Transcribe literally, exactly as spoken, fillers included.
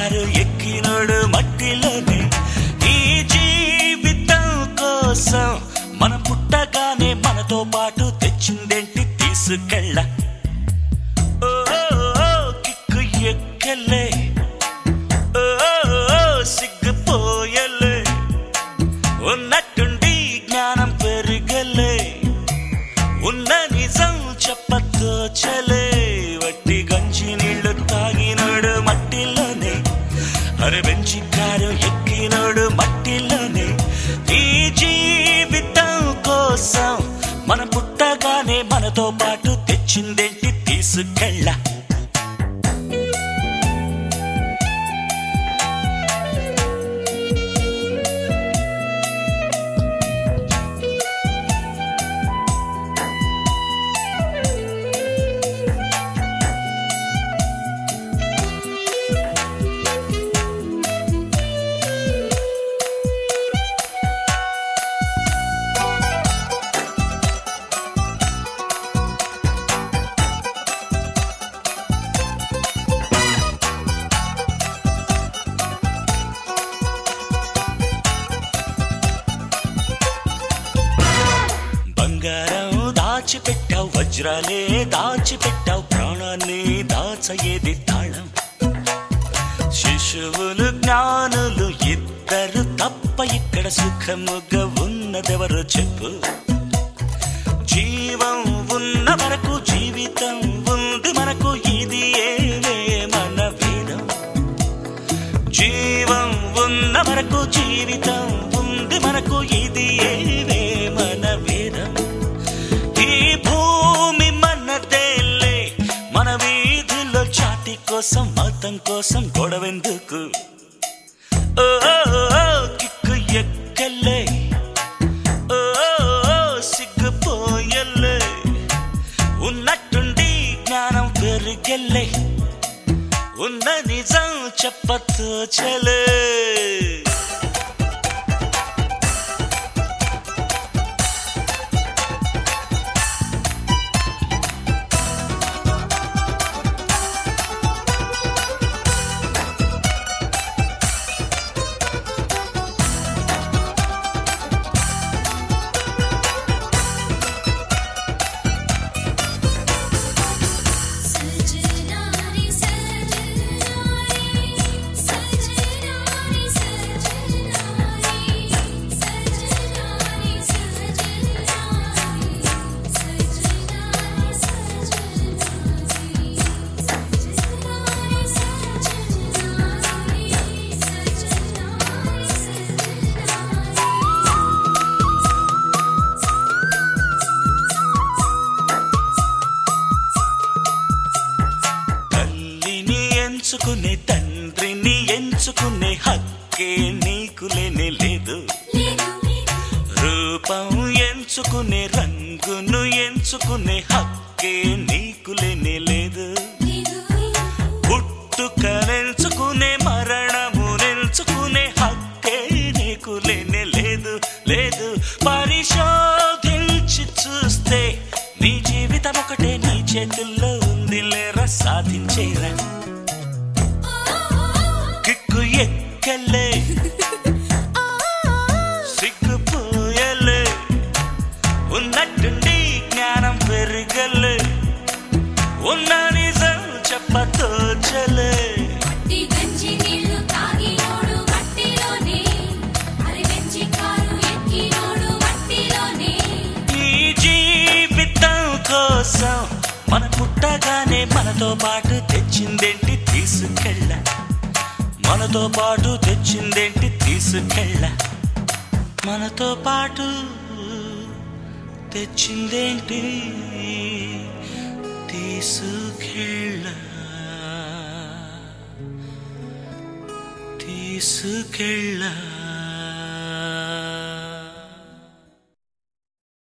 car ఎక్కినోడు మట్టిలోనే ఈ జీవితం కోసం మన పుట్టగానే మనతో పాటు తెచ్చిందేంటి తీసుకెళ్ళ ఓ కిక్కు ఎక్కలే ఓ సిగ్గుపోయలే ఉన్నట్టుండి జ్ఞానం పెరిగలే ఉన్న నిజం చెప్పతోచలే వట్టి గంజి నీళ్లు తాగినోడు మట్టిలోనే అరే బెంచి కారు ఎక్కినోడు మట్టిలోనే ఈ జీవితం కోసం మన పుట్టగానే మనతో పాటు తెచ్చిందేంటి తీసుకెళ్ళ బంగారం దాచిపెట్టావు వజ్రాలే దాచిపెట్టావు ప్రాణాన్ని దాచయేది తాళం శిశువులు జ్ఞానులు ఇద్దరు తప్ప ఇక్కడ సుఖముగా ఉన్నదెవరో చెప్పు జీవం ఉన్న వరకు జీవితం ఉంది మనకు ఇది ఏవే మన వేదం జీవం ఉన్న వరకు జీవితం ఉంది మనకు ఇది ఏవే మన వేదం ఈ భూమి మనదేలే మన వీధిలో చాటి కోసం మతం కోసం గొడవెందుకు ఓ కిక్కు ఎక్కలే ఓ సిగ్గుపోయలే ఉన్నట్టుండి జ్ఞానం పెరిగలే ఉన్న నిజం చెప్పతోచలే ఎంచుకునే తండ్రిని ఎంచుకునే హక్కే నీకు లేనే లేదు రూపం ఎంచుకునే రంగును ఎంచుకునే హక్కే నీకు లేనే లేదు పుట్టుకనెంచుకునే మరణమునెంచుకునే హక్కే నీకు లేనే లేదు లేదు పరిశోధించి చూస్తే నీ జీవితం ఒకటే నీ చేతుల్లో ఉంది లేరా సాధించేరా కిక్కు ఎక్కలే సిగ్గుపోయలే ఉన్నట్టుండి జ్ఞానం పెరగలే ఉన్న నిజం చెప్పతోచలే ఈ జీవితం కోసం మన పుట్టగానే మనతో పాటు తెచ్చిందేంటి తీసుకెళ్ళ మనతో పాటు తెచ్చిందేంటి తీసుకెళ్ళ మనతో పాటు తెచ్చిందేంటి తీసుకెళ్ళ తీసుకెళ్ళ